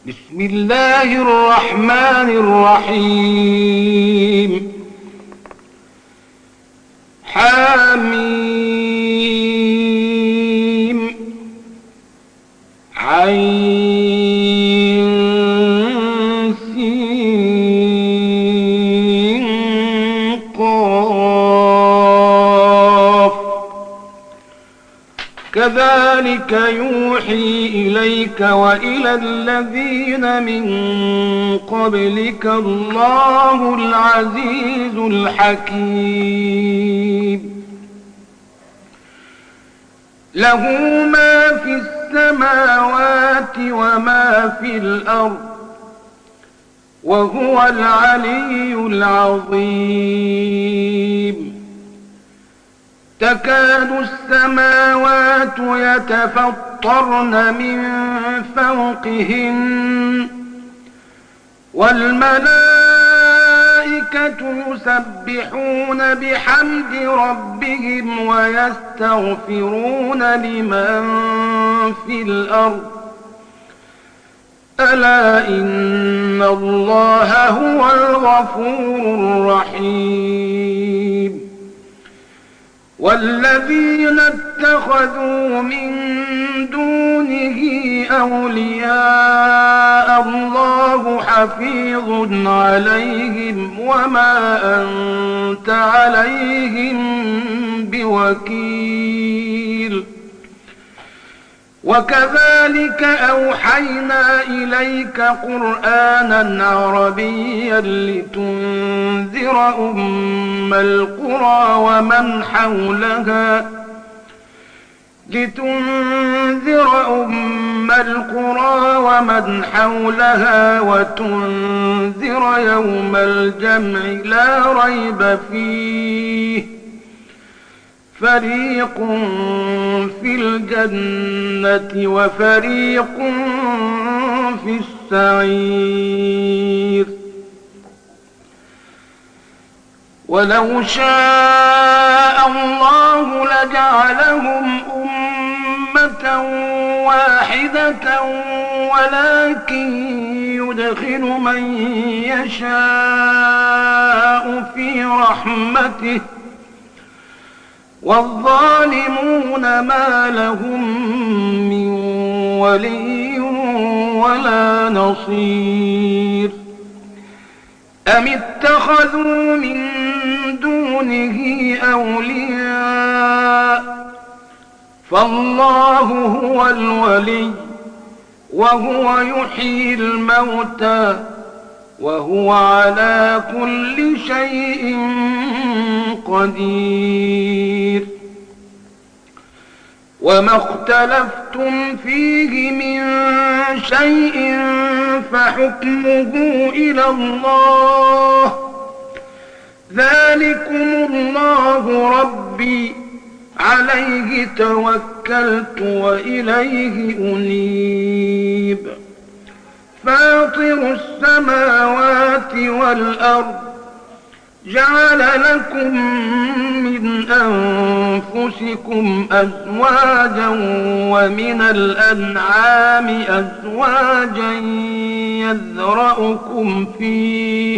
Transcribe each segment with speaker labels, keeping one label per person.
Speaker 1: بسم الله الرحمن الرحيم حميم عين سين قاف كذلك يوحي إليك وإلى الذين من قبلك الله العزيز الحكيم له ما في السماوات وما في الأرض وهو العلي العظيم تكاد السماوات يتفطرن من فوقهن والملائكة يسبحون بحمد ربهم ويستغفرون لمن في الأرض ألا إن الله هو الغفور الرحيم والذين اتخذوا من دونه أولياء الله حفيظ عليهم وما أنت عليهم بوكيل وكذلك أوحينا إليك قرآنا عربيا لتنذر أم القرى ومن حولها وتنذر يوم الجمع لا ريب فيه فريق في الجنة وفريق في السعير ولو شاء الله لجعلهم أمة واحدة ولكن يدخل من يشاء في رحمته والظالمون ما لهم من ولي ولا نصير أم اتخذوا من دونه أولياء فالله هو الولي وهو يحيي الموتى وهو على كل شيء قدير وما اختلفتم فيه من شيء فحكمه إلى الله ذلكم الله ربي عليه توكلت وإليه أنيب فاطر السماوات والأرض جعل لكم من أنفسكم أزواجا ومن الأنعام أزواجا يذرأكم فيه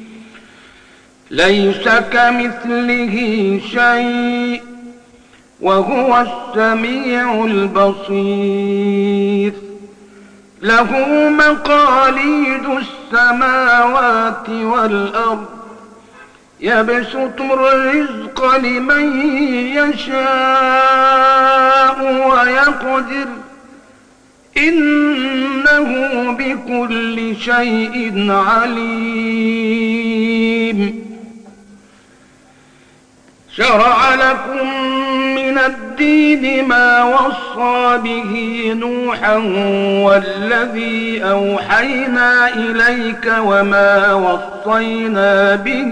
Speaker 1: ليس كمثله شيء وهو السميع البصير له مقاليد السماوات والأرض يبسط الرزق لمن يشاء ويقدر إنه بكل شيء عليم شرع لكم من الدين ما وصى به نوحا والذي أوحينا إليك وما وصينا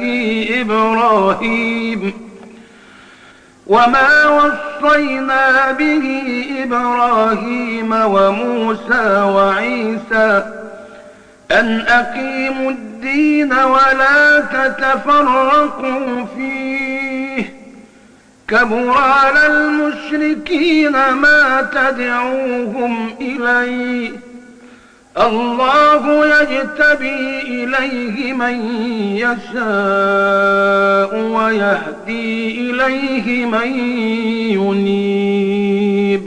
Speaker 1: به إبراهيم وموسى وعيسى أن أقيموا الدين ولا تتفرقوا فيه كبر على المشركين ما تدعوهم إليه الله يجتبي إليه من يشاء ويهدي إليه من ينيب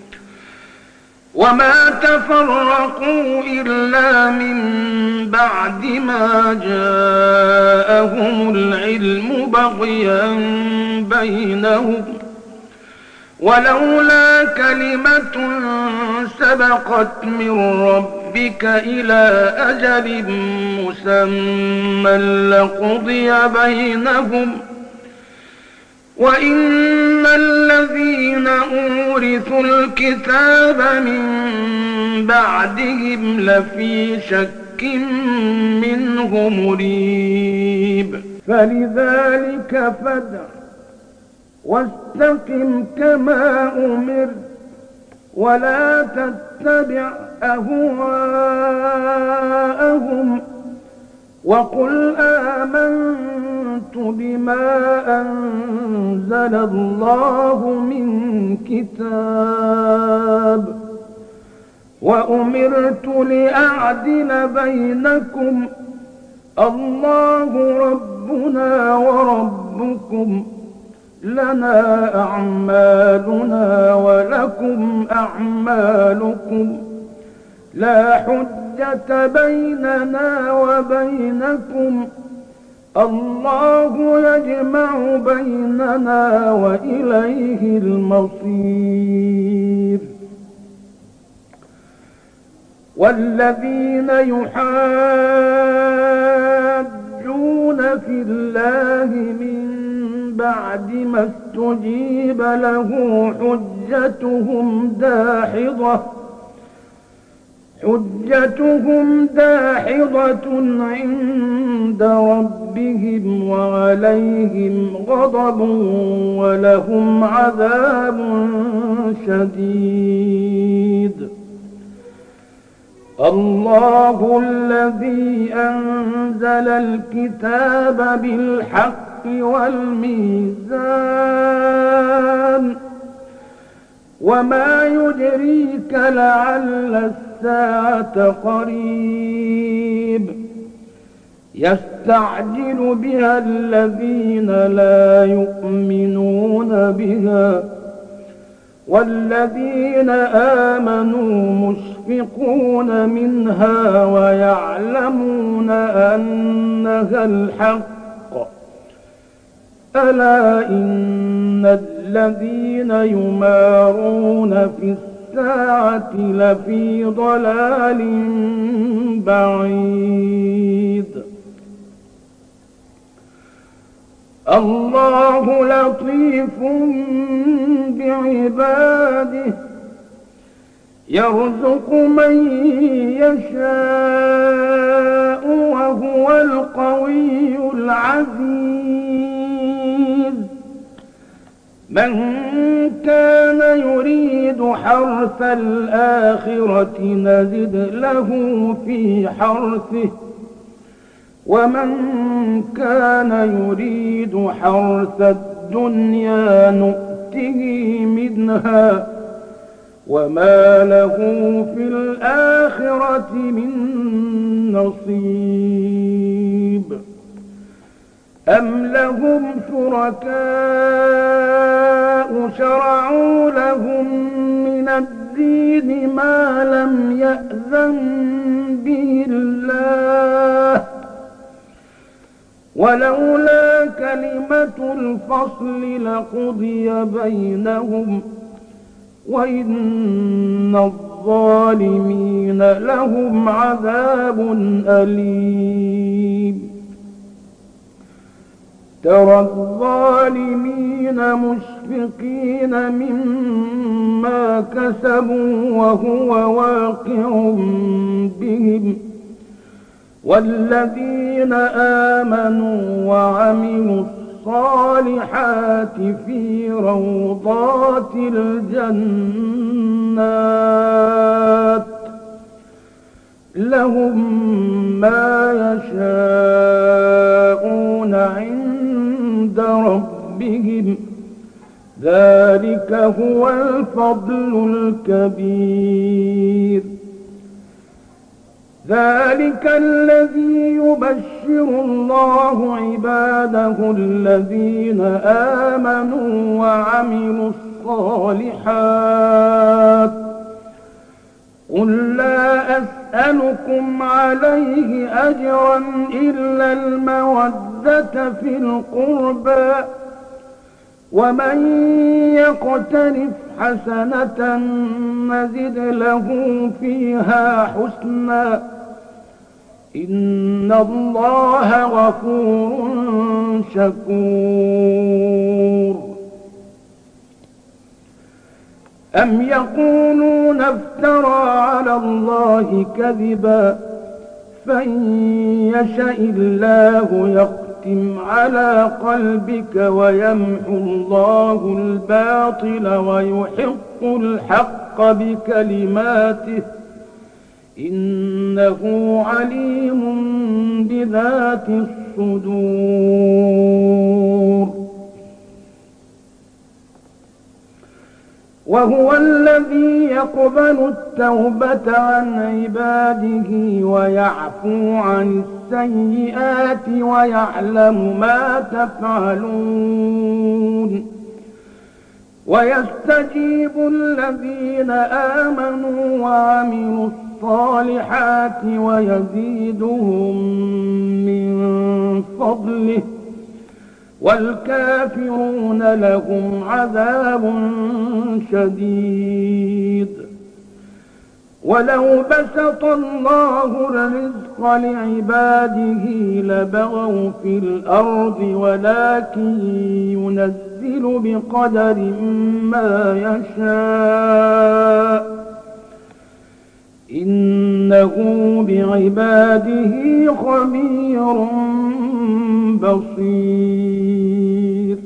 Speaker 1: وما تفرقوا إلا من بعد ما جاءهم العلم بغيا بينهم ولولا كلمة سبقت من ربك إلى أجل مسمى لقضي بينهم وإن الذين أورثوا الكتاب من بعدهم لفي شك منه مريب فلذلك فادع واستقم كما أمرت ولا تتبع أهواءهم وقل آمنت بما أنزل الله من كتاب وأمرت لأعدل بينكم الله ربنا وربكم لنا أعمالنا ولكم أعمالكم لا حجة بيننا وبينكم الله يجمع بيننا وإليه المصير والذين يحاجون في الله من بعد ما استجيب له حجتهم داحضة عند ربهم وعليهم غضب ولهم عذاب شديد الله الذي أنزل الكتاب بالحق والميزان وما يدريك لعل الساعة قريب يستعجل بها الذين لا يؤمنون بها والذين آمنوا مشفقون منها ويعلمون أنها الحق ألا إن الذين يمارون في الساعة لفي ضلال بعيد الله لطيف بعباده يرزق من يشاء وهو القوي العزيز من كان يريد حرث الآخرة نزد له في حرثه ومن كان يريد حرث الدنيا نؤته منها وما له في الآخرة من نصيب أم لهم شركاء شرعوا لهم من الدين ما لم يأذن به الله ولولا كلمة الفصل لقضي بينهم وإن الظالمين لهم عذاب أليم ترى الظالمين مشفقين مما كسبوا وهو واقع بهم والذين آمنوا وعملوا الصالحات في روضات الجنات لهم ما يشاءون عند ربهم ذلك هو الفضل الكبير ذلك الذي يبشر الله عباده الذين آمنوا وعملوا الصالحات. قل لا أسألكم عليه أجرا إلا المودة في القربى، ومن يقترف حسنة نزد له فيها حسنا، إن الله غفور شكور. أم يقولون افترى على الله كذبا، فإن يشأ الله يختم على قلبك ويمحو الله الباطل ويحق الحق بكلماته، إنه عليم بذات الصدور. وهو الذي يقبل التوبة عن عباده ويعفو عن السيئات ويعلم ما تفعلون، ويستجيب الذين آمنوا وعملوا الصالحات ويزيدهم من فضله، والكافرون لهم عذاب شديد. ولو بسط الله الرزق لعباده لبغوا في الأرض، ولكن ينزل بقدر ما يشاء، إنه بعباده خبير بصير.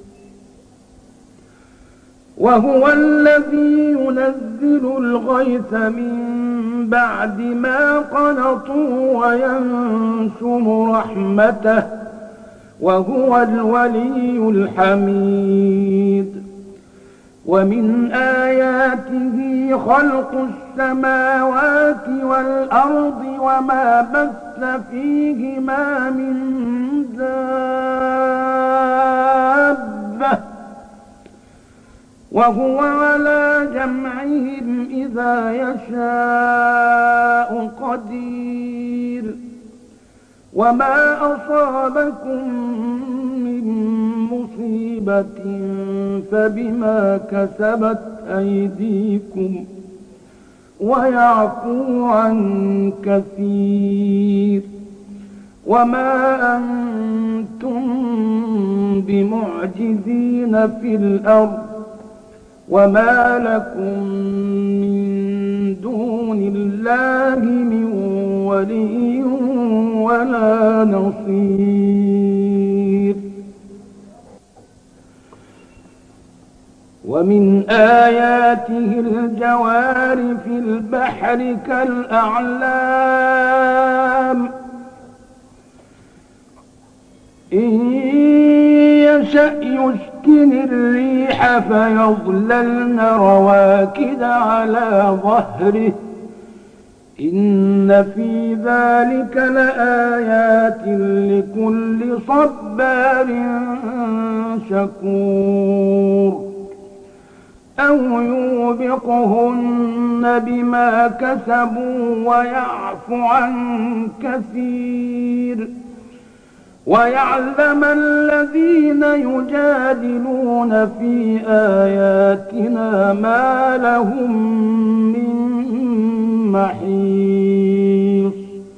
Speaker 1: وهو الذي ينزل الغيث من بعد ما قنطوا وينشر رحمته، وهو الولي الحميد. ومن آياته خلق السماوات والأرض وما بث فيهما من دابة، وهو على جمعهم إذا يشاء قدير. وما أصابكم من مصيبة فبما كسبت أيديكم ويعفو عن كثير، وما أنتم بمعجزين في الأرض، وما لكم من دون الله من ولي ولا نصير. ومن آياته الجوار في البحر كالأعلام، إن يشأ يسكن الريح فيظللن رواكد على ظهره، إن في ذلك لآيات لكل صبار شكور. أو يوبقهن بما كسبوا ويعفو عن كثير، ويعلم الذين يجادلون في آياتنا ما لهم من محيص.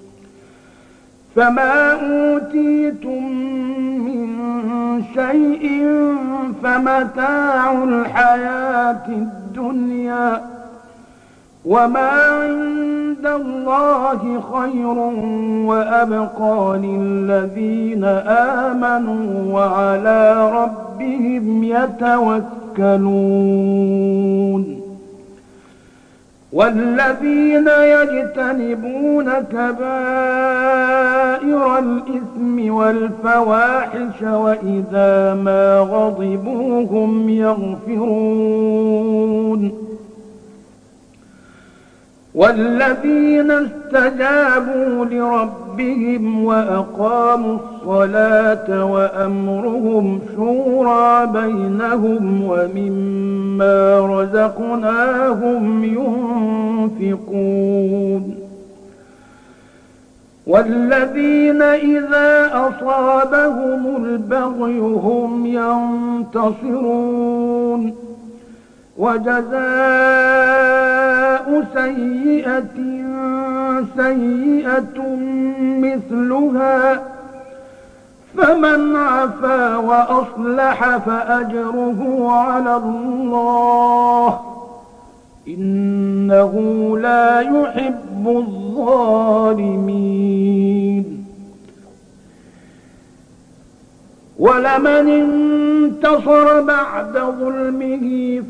Speaker 1: فما أوتيتم من شيء فمتاع الحياة الدنيا، وما عند الله خير وأبقى للذين آمنوا وعلى ربهم يتوكلون. والذين يجتنبون كبائر الإثم والفواحش وإذا ما غضبوا هم يغفرون. والذين استجابوا لربهم وأقاموا الصلاة وأمرهم شورى بينهم ومما رزقناهم ينفقون والذين إذا أصابهم البغي هم ينتصرون وجزاء سيئة سيئة مثلها فمن عفا وأصلح فأجره على الله إنه لا يحب الظالمين ولمن انتصر بعد ظلمه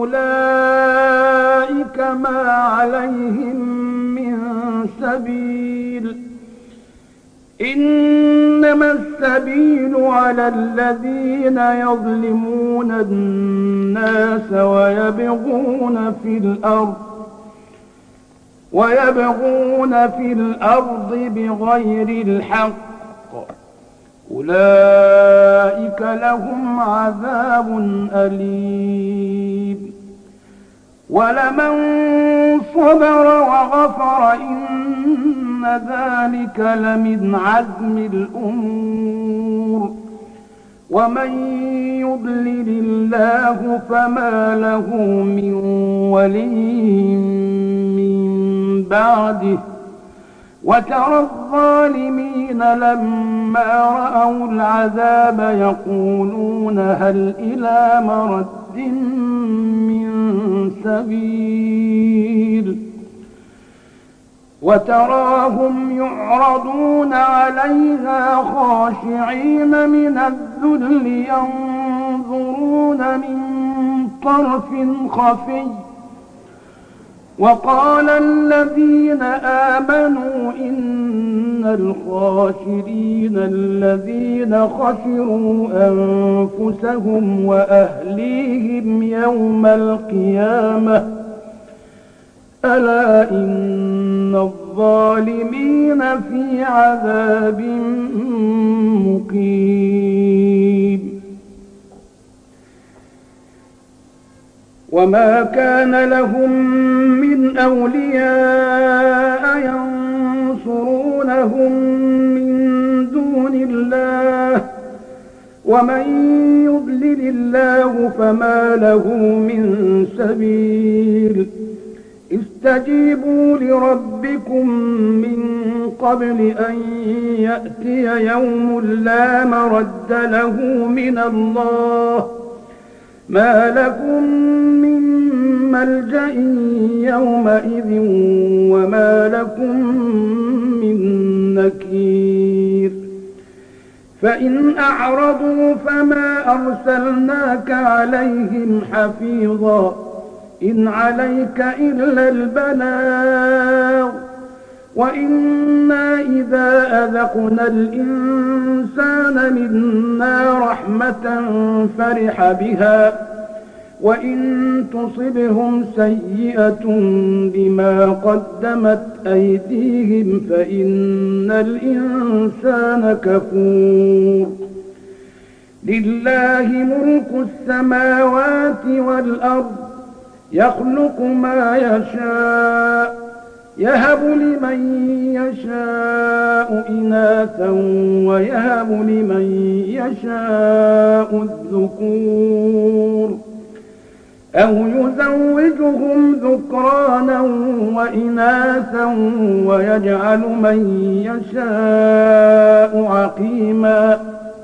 Speaker 1: فأولئك ما عليهم من سبيل إنما السبيل على الذين يظلمون الناس ويبغون في الأرض بغير الحق أولئك لهم عذاب أليم ولمن صبر وغفر إن ذلك لمن عزم الأمور ومن يضلل الله فما له من ولي من بعده وترى الظالمين لما رأوا العذاب يقولون هل إلى مرد من سبيل وتراهم يعرضون عليها خاشعين من الذل ينظرون من طرف خفي وقال الذين آمنوا إن الخاسرين الذين خسروا أنفسهم وأهليهم يوم القيامة ألا إن الظالمين في عذاب مقيم وما كان لهم من أولياء ينصرونهم من دون الله ومن يضلل الله فما له من سبيل استجيبوا لربكم من قبل أن يأتي يوم لا مرد له من الله ما لكم من ملجأ يومئذ وما لكم من نكير فإن أعرضوا فما أرسلناك عليهم حفيظا إن عليك إلا البلاغ وإنا إذا أذقنا الإنسان منا رحمة فرح بها وإن تصبهم سيئة بما قدمت أيديهم فإن الإنسان كفور لله ملك السماوات والأرض يخلق ما يشاء يهب لمن يشاء إناثا ويهب لمن يشاء الذكور أو يزوجهم ذكرانا وإناثا ويجعل من يشاء عقيما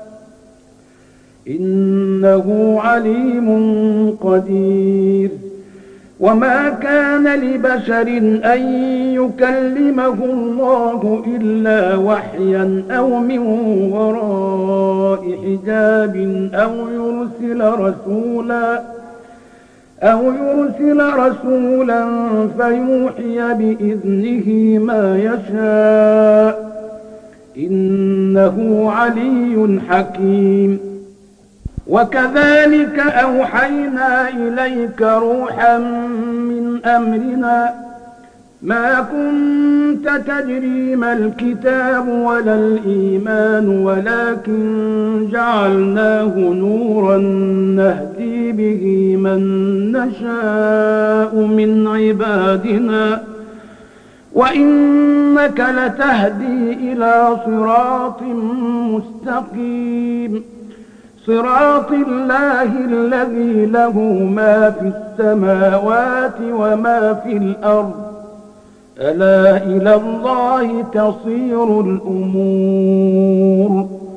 Speaker 1: إنه عليم قدير وما كان لبشر أن يكلمه الله إلا وحيا أو من وراء حجاب أو يرسل رسولا فيوحي بإذنه ما يشاء إنه علي حكيم وكذلك أوحينا إليك روحا من أمرنا ما كنت تدري ما الكتاب ولا الإيمان ولكن جعلناه نورا نهدي به من نشاء من عبادنا وإنك لتهدي إلى صراط مستقيم صراط الله الذي له ما في السماوات وما في الأرض ألا إلى الله تصير الأمور